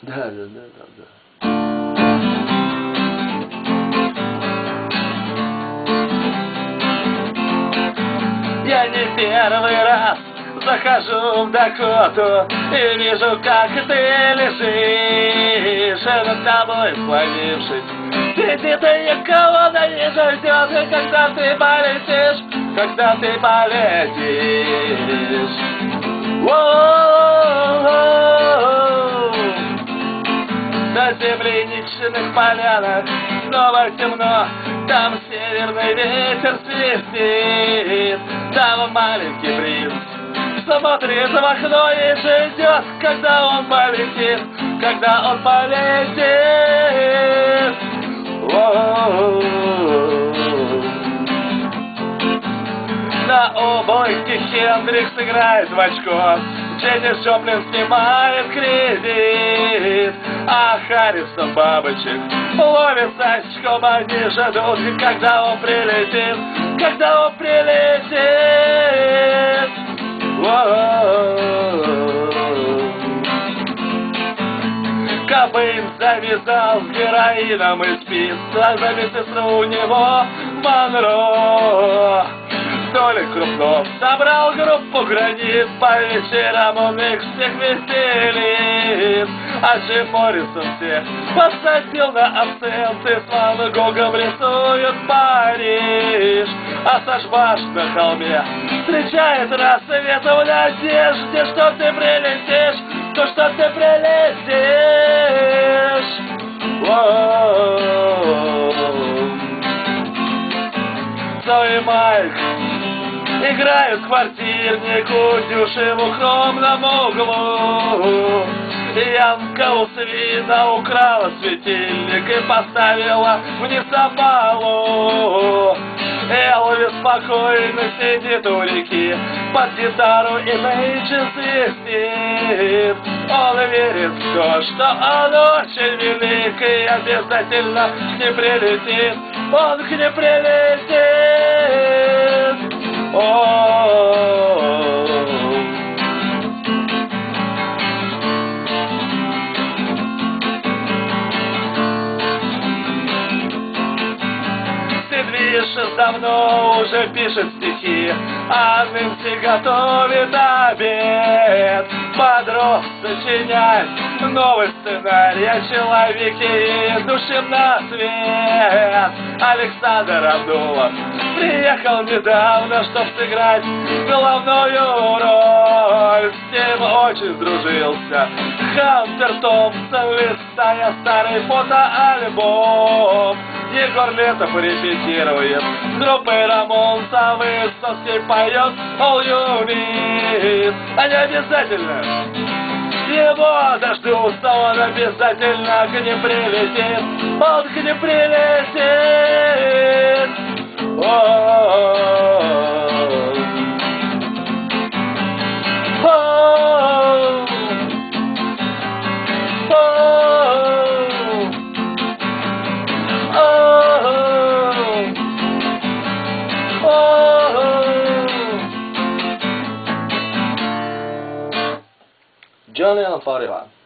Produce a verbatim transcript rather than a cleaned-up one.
Да, да, да, да, да. Я не первый раз захожу в Дакоту и вижу, как ты лежишь над тобой, склонившись. Сидит и никого не ждет, и когда ты полетишь, когда ты полетишь. Воу-воу-воу. На земляничных полянах снова темно, там северный ветер свистит, там маленький принц смотрит в окно и ждет, когда он полетит, когда он полетит. Воу-воу-воу. На обойке Хендрикс играет в очко, Дженнис Джоплин снимает кредит, а Харрисон бабочек ловит очком. Они ждут, когда он прилетит, когда он прилетит. Воу-воу-воу. Кобейн завязал с героином и спит, а за медсестру у него Монро. Толик Крупнов собрал группу «Гранит», по вечерам он их всех веселит. А Джим Моррисон всех посадил на абсенты, с Ван Гогом рисует Париж. А Саш Баш на холме встречает рассвет в надежде, что ты прилетишь, то что ты прилетишь. Воу-воу-воу. Зои и Майк играют в квартирнику, Дюши в укромном углу. Янка у свина украла светильник и поставила вниз на полу. Элвис спокойно сидит у реки, под гитару и Мэйджи свистит. Он верит в то, что он очень велик и обязательно к ней прилетит. Он к ней прилетит. О-о-о-о. Сид Вишес давно уже пишет стихи, а Нэнси готовит обед. Подрос сочинять новый сценарий о человеке, идущем на свет. Александр Абдулов приехал недавно, чтоб сыграть головную роль. С ним очень сдружился Хантер Томпсон, листая старый фотоальбом. Егор Летов репетирует с группой Рамонс, а Высоцкий поет All You Need. Они обязательно его дождутся, он обязательно к ним прилетит, он к ним прилетит. О-о-о-о. О-о-о. John Lennon forty-one.